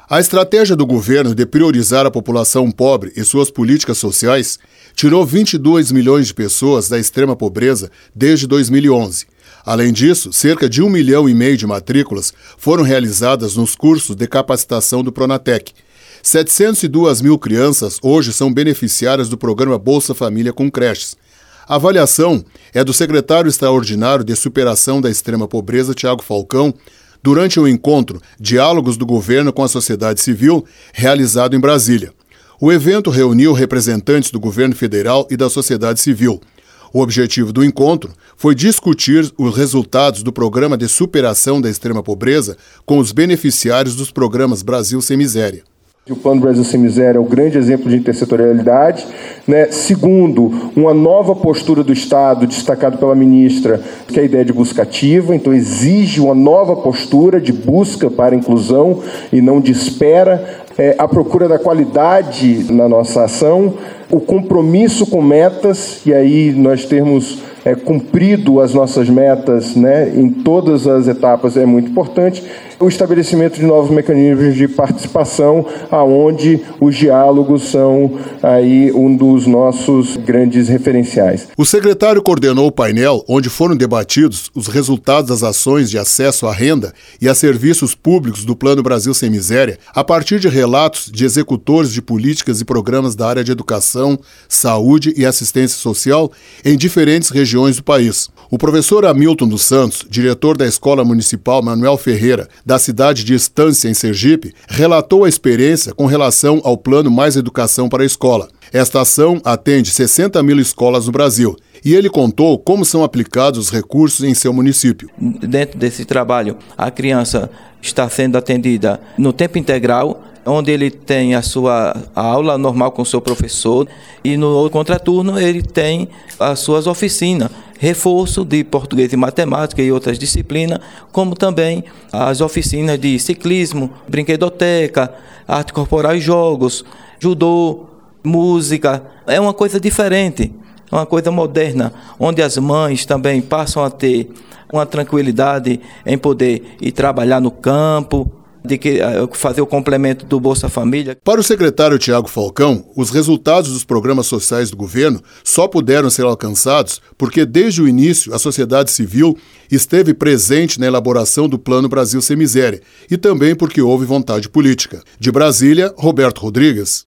A estratégia do governo de priorizar a população pobre e suas políticas sociais tirou 22 milhões de pessoas da extrema pobreza desde 2011. Além disso, cerca de 1,5 milhão de matrículas foram realizadas nos cursos de capacitação do Pronatec. 702 mil crianças hoje são beneficiárias do programa Bolsa Família com creches. A avaliação é do secretário extraordinário de superação da extrema pobreza, Tiago Falcão, durante o encontro Diálogos do Governo com a Sociedade Civil, realizado em Brasília. O evento reuniu representantes do governo federal e da sociedade civil. O objetivo do encontro foi discutir os resultados do Programa de Superação da Extrema Pobreza com os beneficiários dos programas Brasil Sem Miséria. O Plano Brasil Sem Miséria é o grande exemplo de intersetorialidade. Segundo, uma nova postura do Estado, destacado pela ministra, que é a ideia de busca ativa. Então, exige uma nova postura de busca para a inclusão e não de espera. A procura da qualidade na nossa ação, o compromisso com metas, e aí nós termos cumprido as nossas metas em todas as etapas é muito importante. O estabelecimento de novos mecanismos de participação, aonde os diálogos são aí um dos nossos grandes referenciais. O secretário coordenou o painel onde foram debatidos os resultados das ações de acesso à renda e a serviços públicos do Plano Brasil Sem Miséria, a partir de relatos de executores de políticas e programas da área de educação, saúde e assistência social em diferentes regiões do país. O professor Hamilton dos Santos, diretor da Escola Municipal Manuel Ferreira, da cidade de Estância, em Sergipe, relatou a experiência com relação ao Plano Mais Educação para a Escola. Esta ação atende 60 mil escolas no Brasil e ele contou como são aplicados os recursos em seu município. Dentro desse trabalho, a criança está sendo atendida no tempo integral, onde ele tem a sua aula normal com o seu professor e no contraturno ele tem as suas oficinas, reforço de português e matemática e outras disciplinas, como também as oficinas de ciclismo, brinquedoteca, arte corporal e jogos, judô, música. É uma coisa diferente, uma coisa moderna, onde as mães também passam a ter uma tranquilidade em poder ir trabalhar no campo, de fazer o complemento do Bolsa Família. Para o secretário Tiago Falcão, os resultados dos programas sociais do governo só puderam ser alcançados porque, desde o início, a sociedade civil esteve presente na elaboração do Plano Brasil Sem Miséria e também porque houve vontade política. De Brasília, Roberto Rodrigues.